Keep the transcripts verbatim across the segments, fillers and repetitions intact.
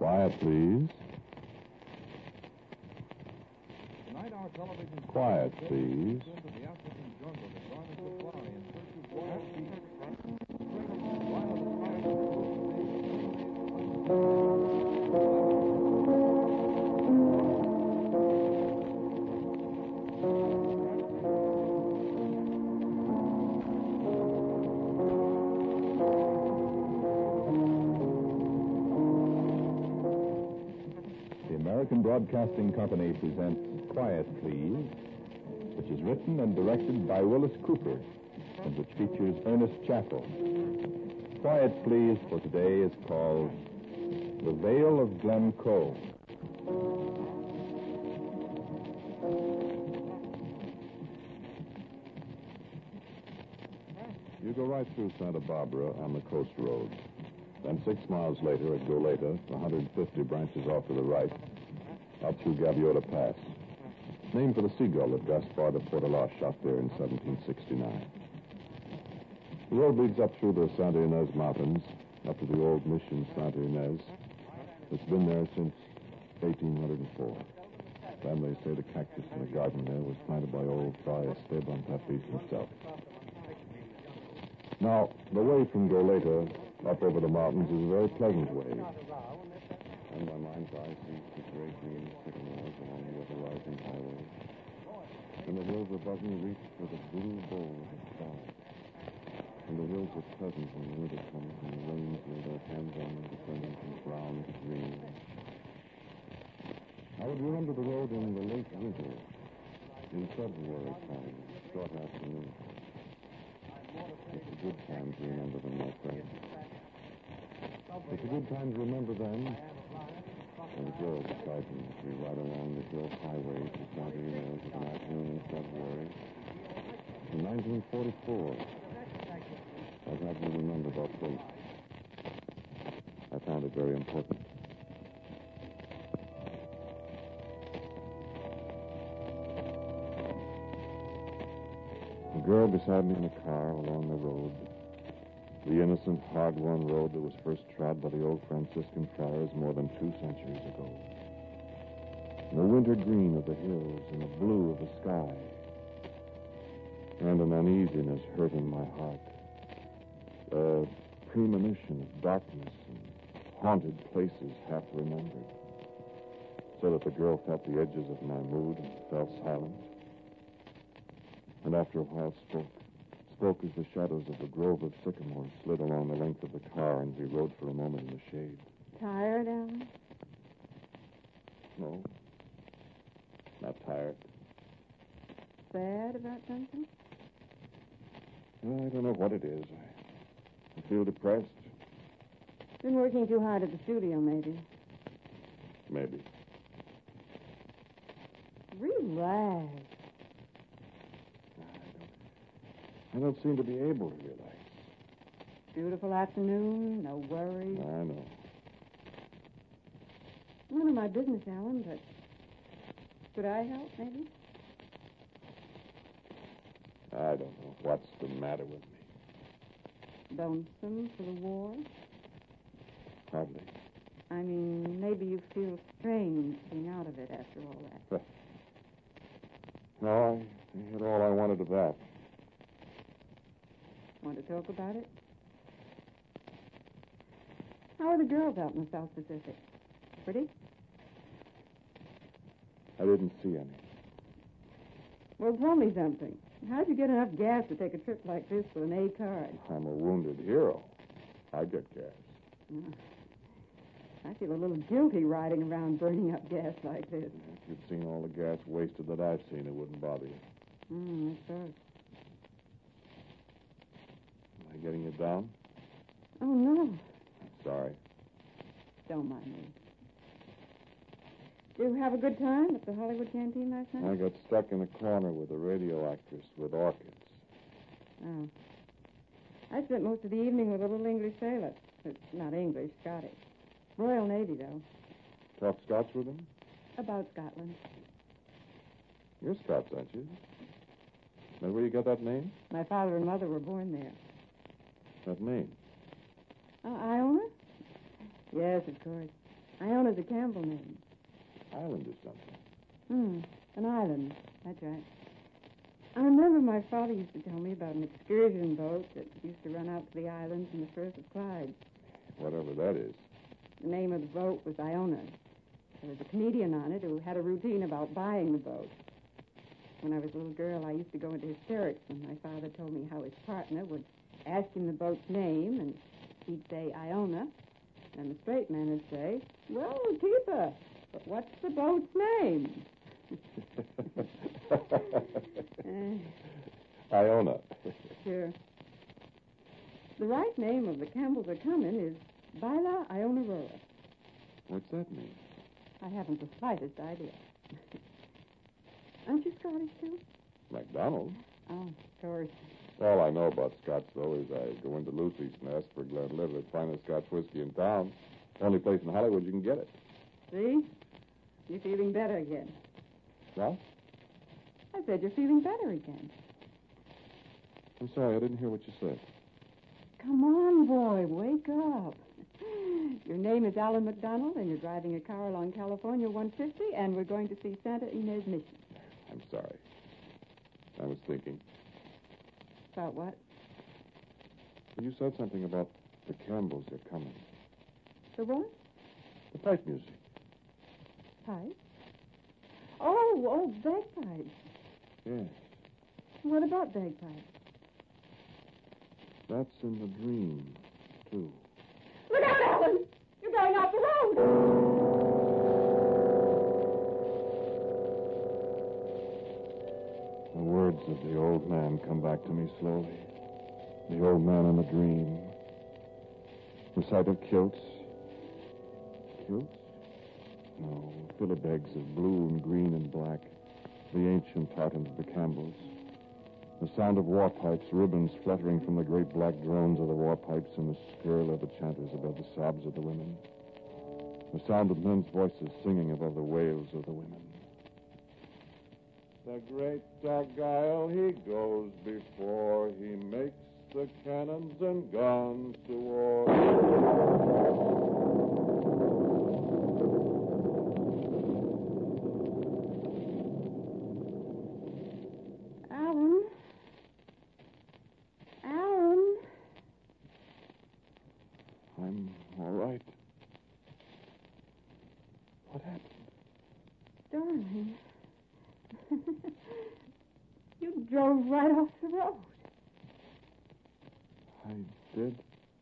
Quiet, please. Tonight, our television Quiet, please. into the African jungle to join a safari in search of wild beasts. The American Broadcasting Company presents Quiet, Please, which is written and directed by Willis Cooper, and which features Ernest Chappell. Quiet, Please for today is called The Vale of Glencoe. You go right through Santa Barbara on the coast road. Then six miles later at Goleta, one hundred fifty branches off to the right, up through Gaviota Pass. Named for the seagull that Gaspar de Portola shot there in seventeen sixty-nine. The road leads up through the Santa Ynez Mountains, up to the old mission Santa Ynez. It's been there since eighteen oh four. Then they say the cactus in the garden there was planted by old Fray Esteban Tapiz himself. Now, the way from Goleta up over the mountains is a very pleasant way. And my mind's eye sees the gray green sycamores along the ever-rising highway. And the hills above me reach for the blue bowl of the sky. And the hills are pleasant when winter comes and the rains lay their hands on them to turn them from brown to green. I would remember the road in the late winter, in February time, short afternoon. It's a good time to remember them, my friend. It's a good time to remember them. And the girl beside me as we ride along the hill highway to Santa Ynez at an afternoon in February. In nineteen forty-four, I've had to remember that date. I found it very important. The girl beside me in the car along the road, the innocent, hard-won road that was first trod by the old Franciscan friars more than two centuries ago. And the winter green of the hills and the blue of the sky. And an uneasiness hurt in my heart. A premonition of darkness and haunted places half remembered. So that the girl felt the edges of my mood and fell silent. And after a while spoke. Spoke as the shadows of the grove of sycamores slid along the length of the car, and we rode for a moment in the shade. Tired, Alan? No. Not tired. Sad about something? Well, I don't know what it is. I, I feel depressed. Been working too hard at the studio, maybe. Maybe. Relax. I don't seem to be able to relax. Beautiful afternoon, no worries. I know. None of my business, Alan, but could I help, maybe? I don't know what's the matter with me. Lonesome for the war? Hardly. I mean, maybe you feel strange being out of it after all that. No, I, I had all I wanted of that. Want to talk about it? How are the girls out in the South Pacific? Pretty? I didn't see any. Well, tell me something. How'd you get enough gas to take a trip like this with an A card? I'm a wounded hero. I get gas. Uh, I feel a little guilty riding around burning up gas like this. If you'd seen all the gas wasted that I've seen, it wouldn't bother you. Hmm, that's right. Am I getting it down? Oh, no. Sorry. Don't mind me. Did you have a good time at the Hollywood Canteen last night? I got stuck in a corner with a radio actress with orchids. Oh. I spent most of the evening with a little English sailor. It's not English, Scottish. Royal Navy, though. Talk Scots with him? About Scotland. You're Scots, aren't you? That where you got that name? My father and mother were born there. That name? Uh, Iona? Yes, of course. Iona's a Campbell name. Island is something. Hmm, an island. That's right. I remember my father used to tell me about an excursion boat that used to run out to the islands in the Firth of Clyde. Whatever that is. The name of the boat was Iona. There was a comedian on it who had a routine about buying the boat. When I was a little girl, I used to go into hysterics when my father told me how his partner would ask him the boat's name, and he'd say Iona, and the straight man would say, "Well, keeper, but what's the boat's name?" uh, Iona. Sure. The right name of the Campbells are coming is Bila Iona Rora. What's that mean? I haven't the slightest idea. Aren't you Scottish, too? MacDonald. Oh, of course. All I know about Scotch, though, is I go into Lucy's and ask for Glenlivet, finest Scotch whiskey in town. Only place in Hollywood you can get it. See? You're feeling better again. What? I said you're feeling better again. I'm sorry, I didn't hear what you said. Come on, boy, wake up. Your name is Alan McDonald, and you're driving a car along California one fifty, and we're going to see Santa Ynez Mission. I'm sorry. I was thinking. About what? You said something about the Campbells are coming. The what? The pipe music. Pipe? Oh, oh, bagpipes. Yes. What about bagpipes? That's in the dream, too. Look out, Alan! You're going off the road! The words of the old man come back to me slowly. The old man in the dream. The sight of kilts. Kilts? No, filibegs of blue and green and black. The ancient pattern of the Campbells. The sound of war pipes, ribbons fluttering from the great black drones of the war pipes, and the skirl of the chanters above the sobs of the women. The sound of men's voices singing above the wails of the women. The great Argyle, he goes before, he makes the cannons and guns to war. Alan? Alan? I'm all right. What happened? Darling. You drove right off the road. I did?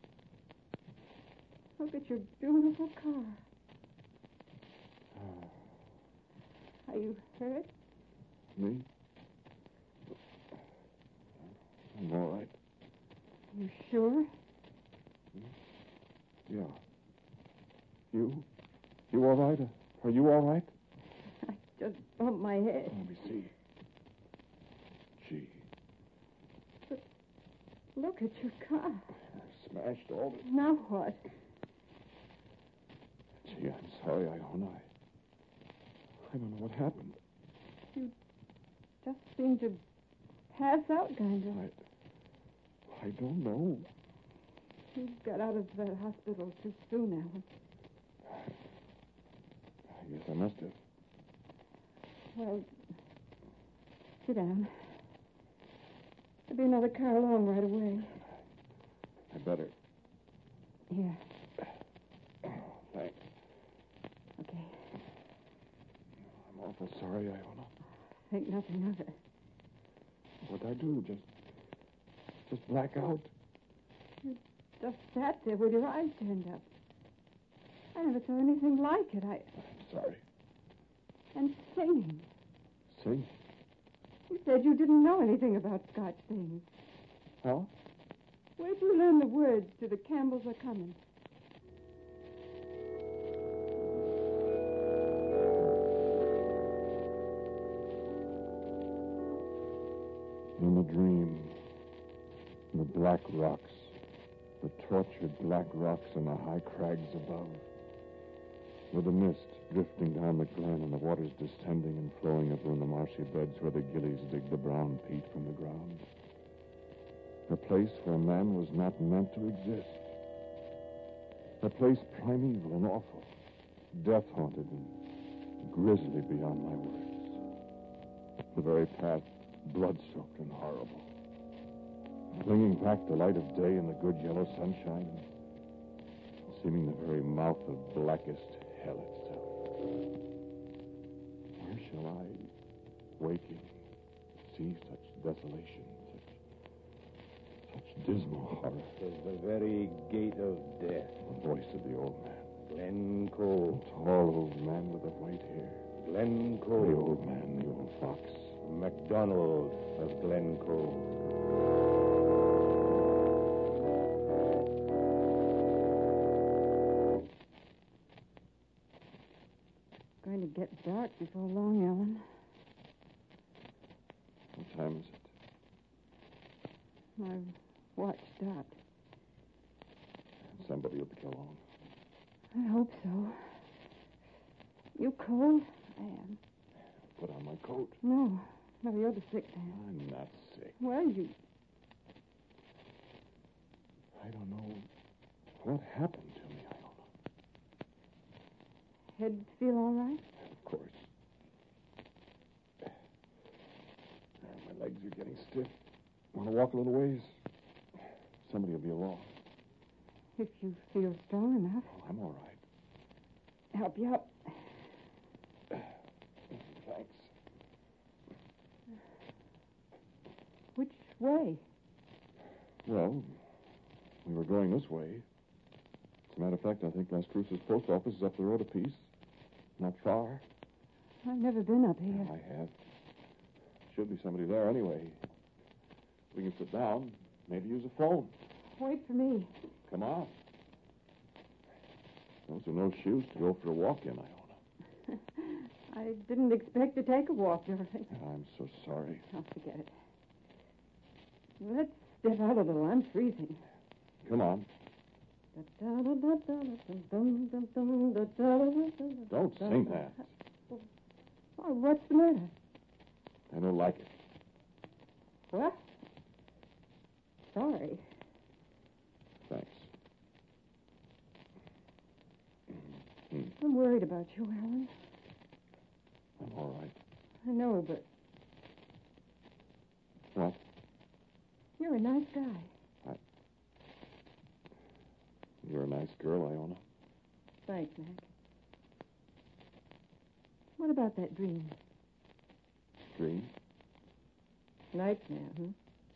Look at your beautiful car. Are you hurt? Me? I'm all right. You sure? Yeah. You? You all right? Are you all right? I just bumped my head. Let me see. Gee, Look at your car. I smashed all the... Now what? Gee, I'm sorry, Iona. I, I don't know what happened. You just seemed to pass out, kind of. I... I don't know. You got out of that hospital too soon, Alan. I guess I must have. Well, sit down. There'll be another car along right away. I better. Here. Oh, thanks. Okay. I'm awful sorry, Iona. Think nothing of it. What'd I do? Just... Just black out? You just sat there with your eyes turned up. I never saw anything like it. I... I'm sorry. And singing. Sing? You said you didn't know anything about Scotch things. Huh? Where'd you learn the words to The Campbells Are Coming? In the dream, the black rocks, the tortured black rocks and the high crags above, with the mist drifting down the glen and the waters descending and flowing up in the marshy beds where the gillies dig the brown peat from the ground. A place where man was not meant to exist. A place primeval and awful, death-haunted and grisly beyond my words. The very path, blood-soaked and horrible. Clinging back the light of day in the good yellow sunshine, seeming the very mouth of blackest hell itself. Where shall I, waking, see such desolation, such, such dismal horror? Tis the very gate of death. The voice of the old man. Glencoe. The tall old man with the white hair. Glencoe. The old man, the old fox. MacDonald of Glencoe. Going to get dark before long, Ellen. What time is it? My watch stopped. Somebody will be along. I hope so. You cold? I am. Put on my coat. No. No, you're the sick man. I'm not sick. Well, you... I don't know what happened to me, Iona. Head feel all right? Of course. My legs are getting stiff. Want to walk a little ways? Somebody will be along. If you feel strong enough. Oh, I'm all right. Help you up. Thanks. Which way? Well, we were going this way. As a matter of fact, I think Las Cruces post office is up the road a piece. Not far. I've never been up here. I have. Should be somebody there anyway. We can sit down. Maybe use a phone. Wait for me. Come on. Those are no shoes to go for a walk in, Iona. I didn't expect to take a walk, Dorothy. I'm so sorry. I'll forget it. Let's step out a little. I'm freezing. Come on. Don't sing that. Oh, what's the matter? I don't like it. What? Sorry. Thanks. I'm worried about you, Alan. I'm all right. I know, but What? you're a nice guy. You're a nice girl, Iona. Thanks, Mac. What about that dream? Dream? Nightmare, hmm?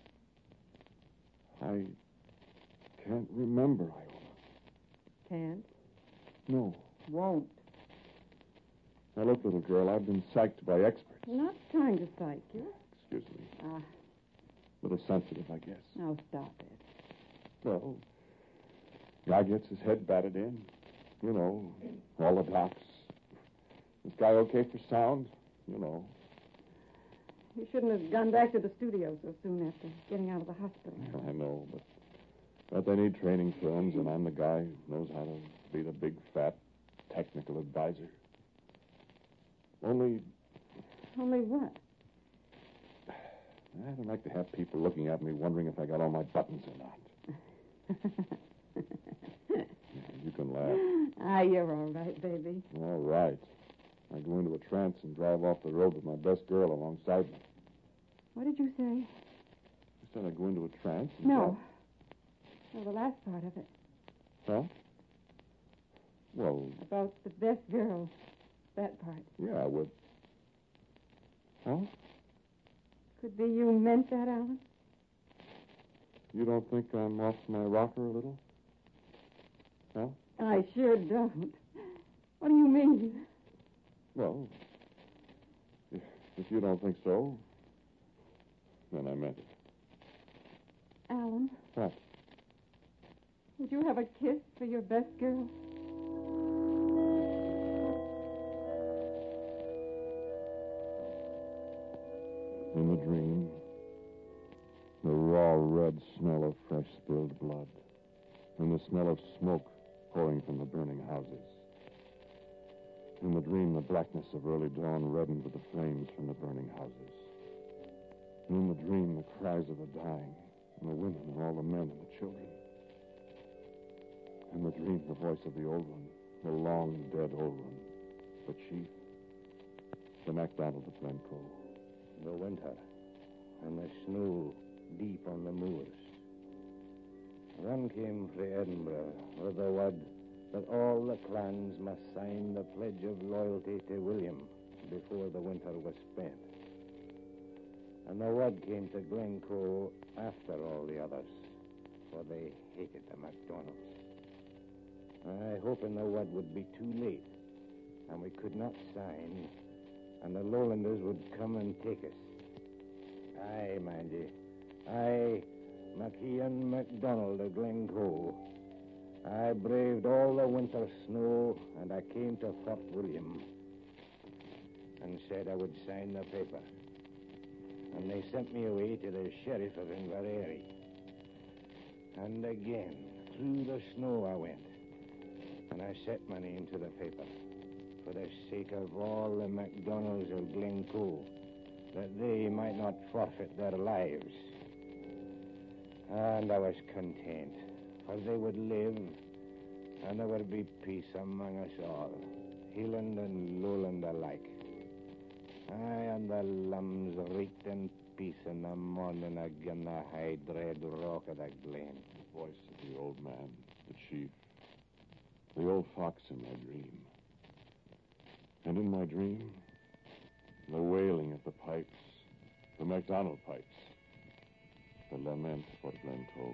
I can't remember, Iona. Can't. No. Won't. Now, look, little girl, I've been psyched by experts. I'm not trying to psych you. Excuse me. Ah, A little sensitive, I guess. now stop it. Well, guy gets his head batted in. You know, all the docs. This guy okay for sound? You know. You shouldn't have gone back to the studio so soon after getting out of the hospital. I know, but, but they need training films, and I'm the guy who knows how to be the big, fat, technical advisor. Only, Only what? I don't like to have people looking at me wondering if I got all my buttons or not. You can laugh. Ah, you're all right, baby. All right. I go into a trance and drive off the road with my best girl alongside me. What did you say? I said I go into a trance and No. No, the last part of it. drive... Huh? Well, About the best girl. That part. yeah, with... Huh? Could be you meant that, Alan? You don't think I'm off my rocker a little? Huh? I sure don't. What do you mean? Well, if, if you don't think so, then I meant it. Alan, What? would you have a kiss for your best girl? In the dream, the raw red smell of fresh spilled blood, and the smell of smoke pouring from the burning houses. In the dream, the blackness of early dawn reddened with the flames from the burning houses. And in the dream, the cries of the dying, and the women and all the men and the children. In the dream, the voice of the old one, The long dead old one. The chief. The MacDonald of Glencoe. The winter, and the snow deep on the moors. One came frae Edinburgh with the word that all the clans must sign the pledge of loyalty to William before the winter was spent. And the word came to Glencoe after all the others, for they hated the MacDonalds. I hoping the word would be too late, and we could not sign, and the Lowlanders would come and take us. Aye, mind ye. I, MacIan MacDonald of Glencoe, I braved all the winter snow, and I came to Fort William and said I would sign the paper. And they sent me away to the sheriff of Inverary. And again, through the snow I went, and I set my name to the paper for the sake of all the MacDonalds of Glencoe, that they might not forfeit their lives. And I was content, for they would live, and there would be peace among us all, Hieland and Lowland alike. Aye, and the lambs reeked in peace in the morning again the high dread rock of the glen. The voice of the old man, the chief, the old fox in my dream. And in my dream, the wailing of the pipes, the MacDonald pipes, the lament for Glencoe.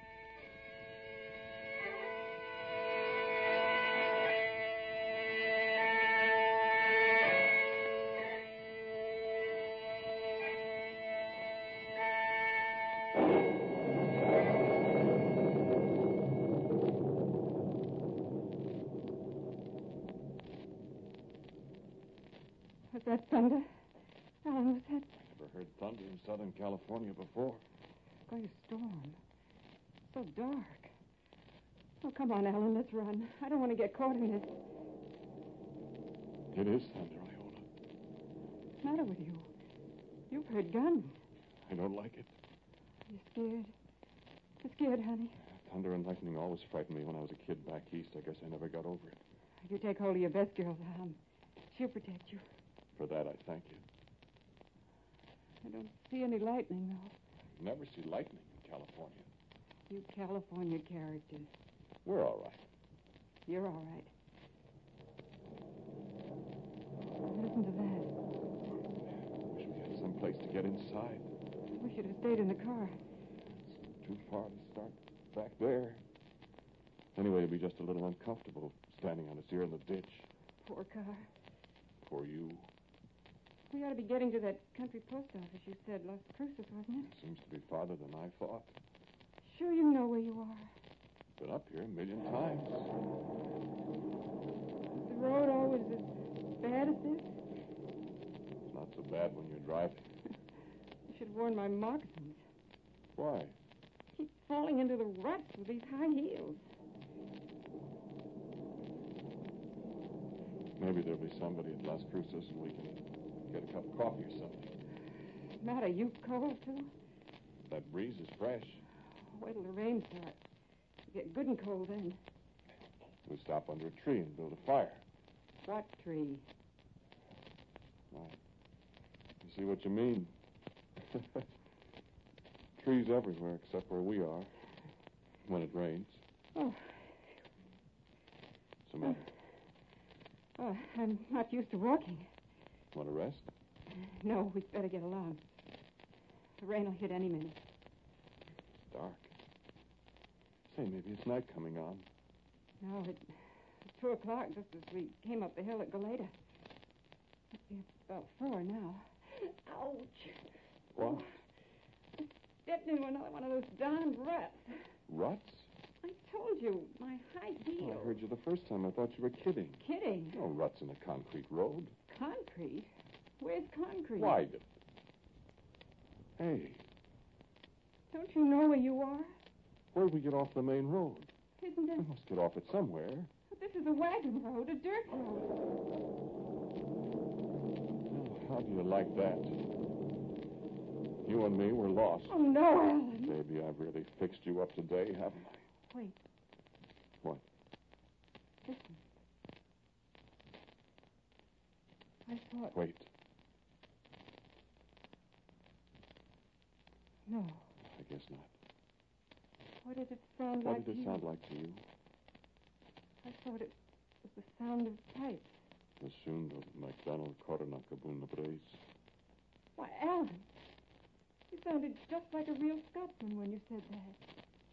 Was that thunder? Alan, was that... Never heard thunder in Southern California before. It's going to storm. So dark. Oh, come on, Alan, let's run. I don't want to get caught in this. It is thunder, Iona. What's the matter with you? You've heard guns. I don't like it. You scared? You scared, honey? Thunder and lightning always frightened me when I was a kid back east. I guess I never got over it. You take hold of your best girl, Alan. She'll protect you. For that, I thank you. I don't see any lightning, though. Never see lightning in California. You California characters. We're all right. You're all right. Listen to that. Wish we had some place to get inside. We should have stayed in the car. It's too far to start back there. Anyway, it'd be just a little uncomfortable standing on its ear in the ditch. Poor car. Poor you. We ought to be getting to that country post office you said, Las Cruces, wasn't it? Seems to be farther than I thought. Sure you know where you are. Been up here a million times. Is the road always as bad as this? It's not so bad when you're driving. I should have worn my moccasins. Why? Keep falling into the ruts with these high heels. Maybe there'll be somebody at Las Cruces and we can get a cup of coffee or something. Matt, are you cold, too? That breeze is fresh. Wait till the rain starts. You get good and cold then. We stop under a tree and build a fire. What tree? I see what you mean. Trees everywhere except where we are. When it rains. Oh. What's the matter? Oh, I'm not used to walking. Want to rest? No, we'd better get along. The rain will hit any minute. It's dark. Say, maybe it's night coming on. No, it, it's two o'clock just as we came up the hill at Galeta. Must be about four now. Ouch. What? I stepped into another one of those darn ruts. Ruts? I told you, my high heel. Oh, I heard you the first time. I thought you were kidding. Kidding? No ruts in a concrete road. Concrete? Where's concrete? Why did... Hey, Don't you know where you are? where'd we get off the main road? Isn't it? We must get off it somewhere. But this is a wagon road, a dirt road. Well, how do you like that? You and me were lost. Oh, no, Alan. Maybe I've really fixed you up today, haven't I? Wait. What? Listen. thought... Wait. No. I guess not. What did it sound What like did to it you? sound like to you? I thought it was the sound of pipes. The sound of MacDonald Coronach Brace. Why, Alan, you sounded just like a real Scotsman when you said that.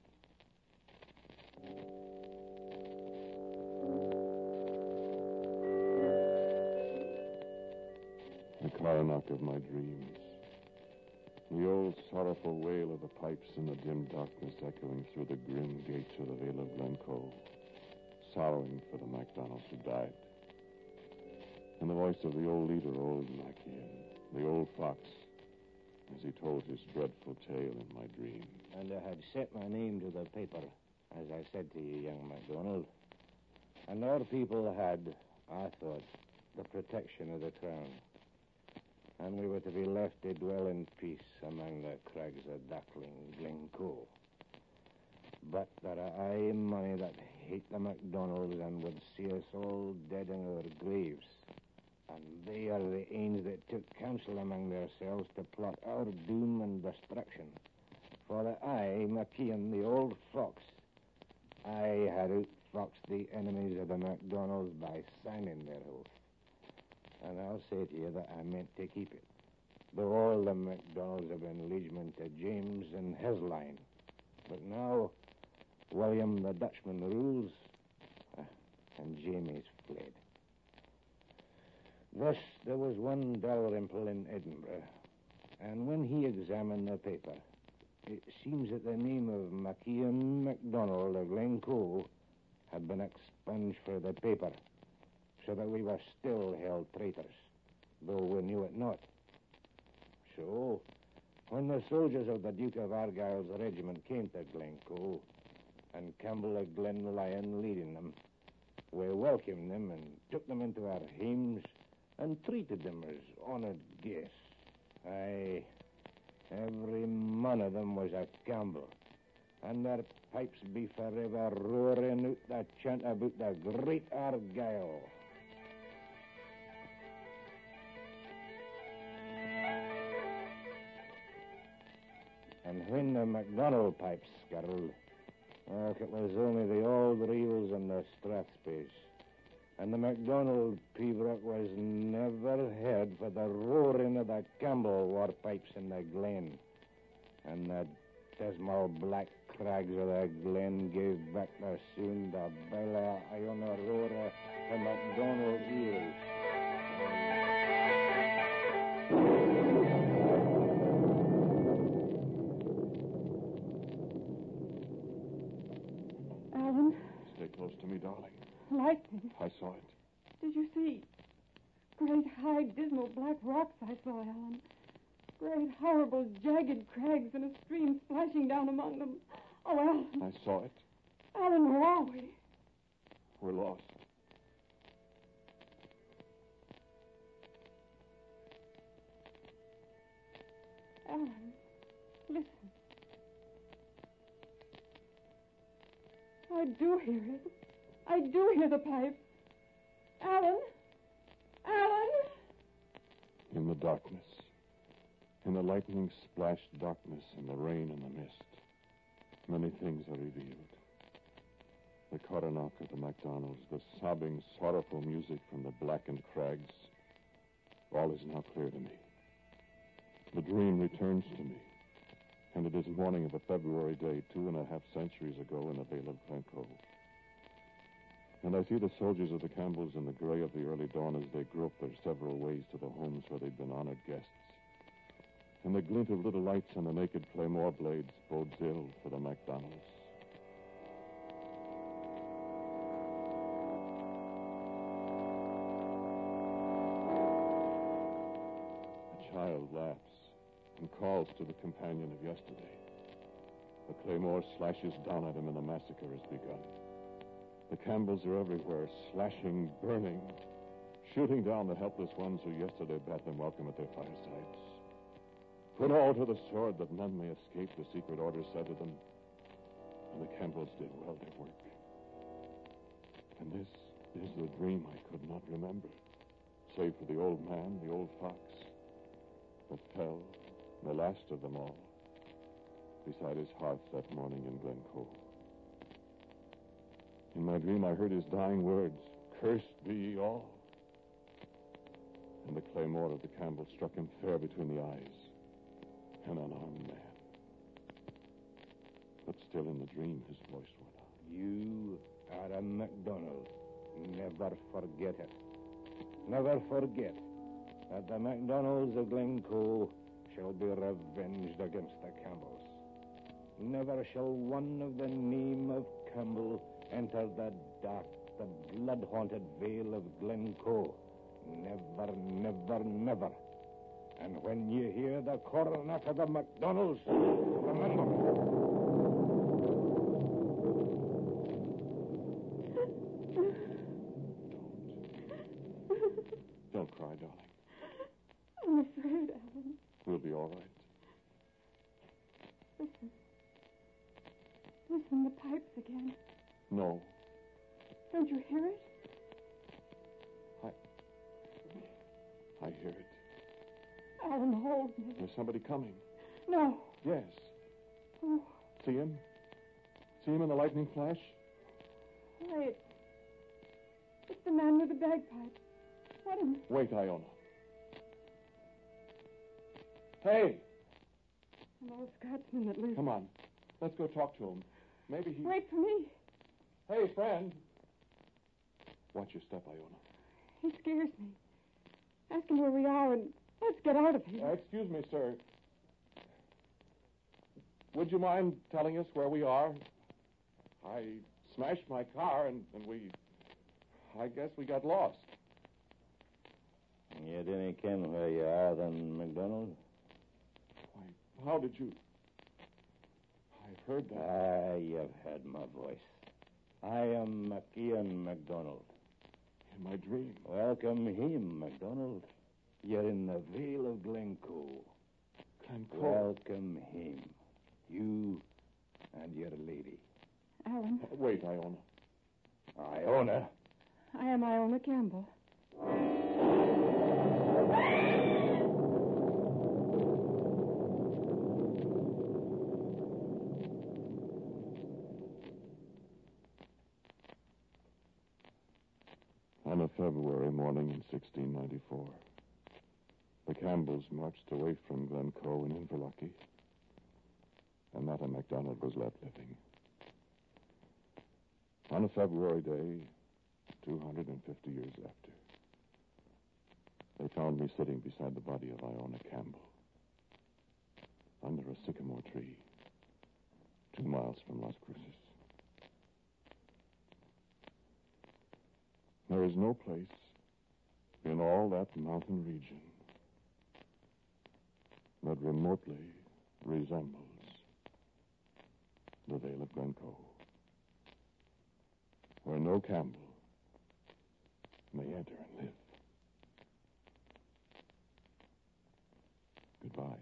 The Coronach of my dreams. The old sorrowful wail of the pipes in the dim darkness echoing through the grim gates of the Vale of Glencoe, sorrowing for the MacDonalds who died. And the voice of the old leader, old Macian, the old fox, as he told his dreadful tale in my dream. And I had set my name to the paper, as I said to you, young MacDonald. And our people had, I thought, the protection of the crown. And we were to be left to dwell in peace among the crags of Dackling, Glencoe. But there are aye many that hate the MacDonalds and would see us all dead in our graves. And they are the ains that took counsel among themselves to plot our doom and destruction. For I, Macian, the old fox, I had outfoxed the enemies of the MacDonalds by signing their oath. And I'll say to you that I meant to keep it. Though all the MacDonalds have been liegemen to James and his line. But now, William the Dutchman rules, uh, and Jamie's fled. Thus, there was one Dalrymple in Edinburgh, and when he examined the paper, it seems that the name of Macian MacDonald of Glencoe had been expunged for the paper, so that we were still held traitors, though we knew it not. So, when the soldiers of the Duke of Argyle's regiment came to Glencoe, and Campbell of Glenlyon leading them, we welcomed them and took them into our homes and treated them as honoured guests. Aye, every man of them was a Campbell, and their pipes be forever roaring out the chant about the great Argyle. And when the MacDonald pipes skirled, oh, it was only the old reels and the strathspeys. And the MacDonald pibroch was never heard for the roaring of the Campbell war pipes in the glen. And the dismal black crags of the glen gave back the sound the bella Iona roar to MacDonald ears. Alan, Stay close to me, darling. lightning. I saw it. Did you see? Great, high, dismal black rocks I saw, Alan. Great, horrible, jagged crags and a stream splashing down among them. Oh, Alan. I saw it. Alan, where are we? We're lost. Alan, listen. I do hear it. I do hear the pipe. Alan? Alan? In the darkness. In the lightning splashed darkness, in the rain and the mist, many things are revealed. The Coronach of the MacDonalds, the sobbing, sorrowful music from the blackened crags. All is now clear to me. The dream returns to me, and it is morning of a February day two and a half centuries ago in the Vale of Glencoe. And I see the soldiers of the Campbells in the gray of the early dawn as they grope their several ways to the homes where they've been honored guests. And the glint of little lights on the naked claymore blades bodes ill for the MacDonalds. A child laughs and calls to the companion of yesterday. The claymore slashes down at him and the massacre has begun. The Campbells are everywhere, slashing, burning, shooting down the helpless ones who yesterday bade them welcome at their firesides. Put all to the sword that none may escape, the secret order said to them. And the Campbells did well their work. And this is the dream I could not remember. save for the old man, the old fox, that fell, the last of them all, beside his hearth that morning in Glencoe. In my dream, I heard his dying words, "Cursed be ye all." And the claymore of the Campbell struck him fair between the eyes. An unarmed man. But still in the dream, his voice went on. You are a MacDonald. Never forget it. Never forget that the MacDonalds of Glencoe shall be revenged against the Campbells. Never shall one of the name of Campbell enter the dark, the blood-haunted vale of Glencoe. Never, never, never. And when you hear the coronet of the MacDonalds, remember... Don't cry, darling. I'm afraid, Alan. We'll be all right. Listen. Listen, the pipes again. No. Don't you hear it? I hear it. Alan, hold me. There's somebody coming. No. Yes. Oh, See him? See him in the lightning flash? why, it's... It's the man with the bagpipe. What am... Wait, Iona. Hey! An old Scotsman that lives... Come on. Let's go talk to him. Maybe he... Wait for me. Hey, friend. Watch your step, Iona. He scares me. Ask him where we are and let's get out of Uh, here. excuse me, sir. Would you mind telling us where we are? I smashed my car and, and we... I guess we got lost. You didn't ken where you are, then, MacDonald? Why, how did you... I heard that. Ah, you've heard my voice. I am MacIan MacDonald. In my dream. Welcome him, MacDonald. You're in the Vale of Glencoe. Glencoe. Welcome him. You and your lady. Alan, Uh, wait, Iona. Iona. I am Iona Campbell. On a February morning in sixteen ninety-four, the Campbells marched away from Glencoe in Inverlucky, and Mata MacDonald was left living. On a February day, two hundred fifty years after, they found me sitting beside the body of Iona Campbell, under a sycamore tree, two miles from Las Cruces. There is no place in all that mountain region that remotely resembles the Vale of Glencoe, where no Campbell may enter and live. Goodbye.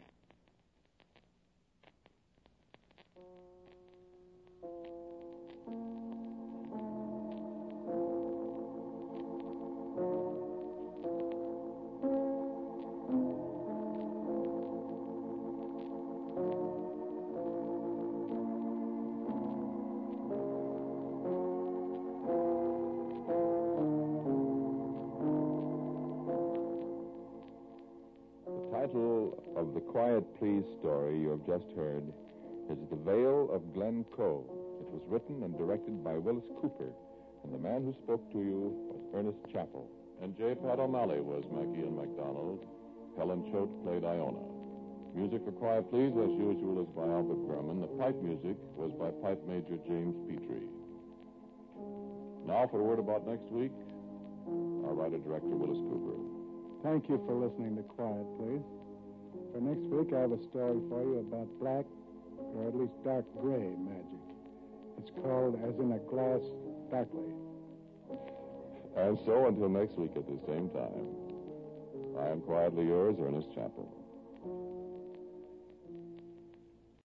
The title of the Quiet Please story you have just heard is The Vale of Glencoe. It was written and directed by Willis Cooper, and the man who spoke to you was Ernest Chappell. And J. Pat O'Malley was MacIan MacDonald. Helen Choate played Iona. Music for Quiet Please, as usual, is by Albert Berman. The pipe music was by Pipe Major James Petrie. Now for a word about next week, our writer-director, Willis Cooper. Thank you for listening to Quiet, Please. For next week, I have a story for you about black, or at least dark gray magic. It's called As in a Glass Darkly. And so, until next week at the same time, I am quietly yours, Ernest Chappell.